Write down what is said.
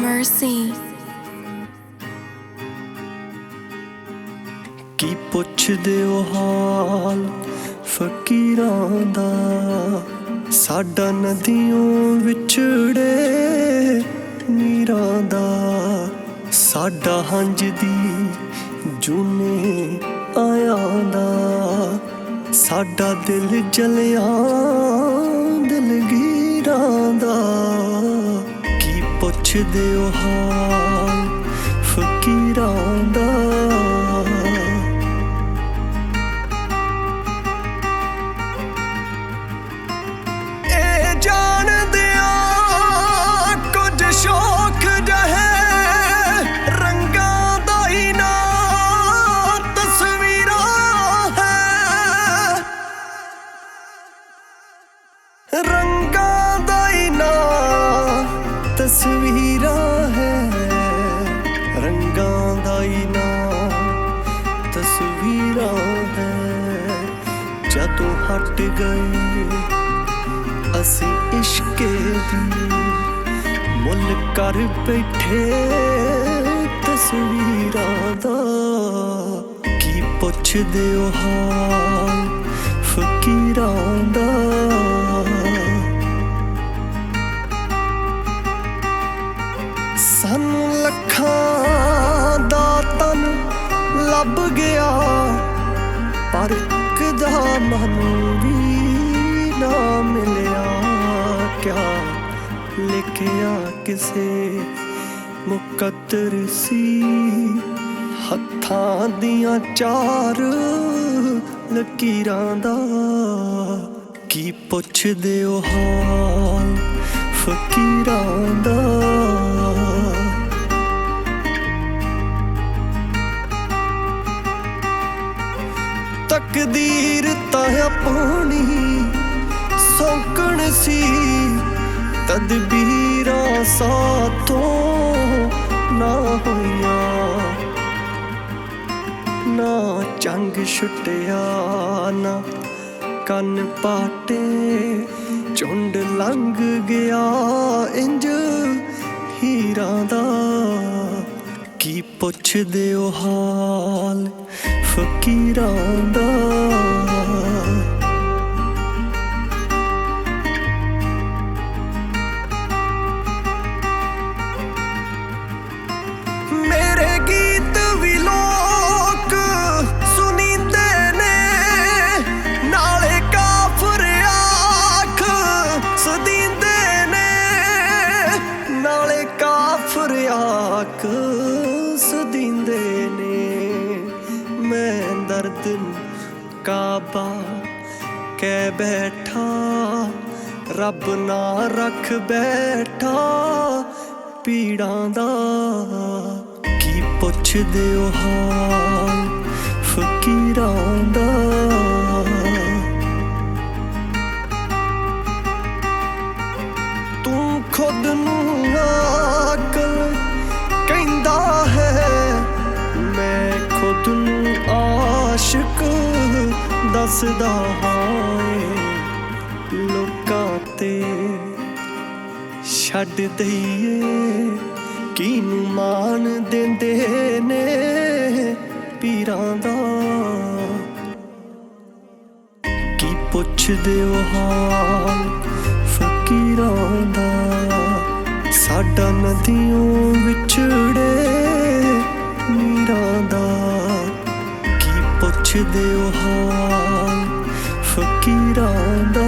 mercy. ਕੀ ਪੁੱਛਦੇ ਓ ਹਾਲ ਫਕੀਰਾਂ ਦਾ, ਸਾਡਾ ਨਦੀਆਂ ਵਿਛੜੇ ਨੀਰਾਂ ਦਾ, ਸਾਡਾ ਹੰਝਦੀ ਜੂਨੇ ਆਇਆਂ ਦਾ, ਸਾਡਾ ਦਿਲ ਜਲਿਆ ਦਿਲਗੀਰਾਂ ਦਾ। ਕੀ ਪੁੱਛਦੇ ਓ ਹਾਲ ਫਕੀਰਾਂ ਦਾ। रंगा दा ही ना तस्वीरां है, रंगा दा ही ना तस्वीरां है। जदों हट गए असी इश्के दी, मुल कर बैठे तस्वीरां दा। की पुछदे ओ हाल फकीरां दा। सानू लखां दा तन लभ गया, पर कदा मैनू भी ना मिलिया। क्या लिखिया किसे मुकद्दर सी, हत्थां दियां चार लकीरां दा। की पुछदे ओ हाल फकीरां दा। तकदीर तां अपनी सौकण सी, तदबीरां साथों ना होइयां। ना चंग छुटिया ना कन पाटे, झुंड लंघ गया इंज हीरां दा। की पुछदे ओ हाल फकीरां दा। मेरे गीत भी लोक सुनींदे ने, नाले काफर आख सदींदे ने, नाले काफर आख सदींदे ने। मैं दर्द काबा कै बैठा, रब ना रख बैठा पीड़ां दा। की पुछदे ओ हाल फकीरां दा। तू खुद नू आकल कहंदा है, मैं खुद नू आशिक दसदा हां। लोकां ते छड्ड दईए किनू मान देंदे ने पीरां दा। की पुछदे ओ हाल फकीरां दा। साडा नदियों विछड़े नीरां दा। की पुछदे ओ हाल फकीरां दा।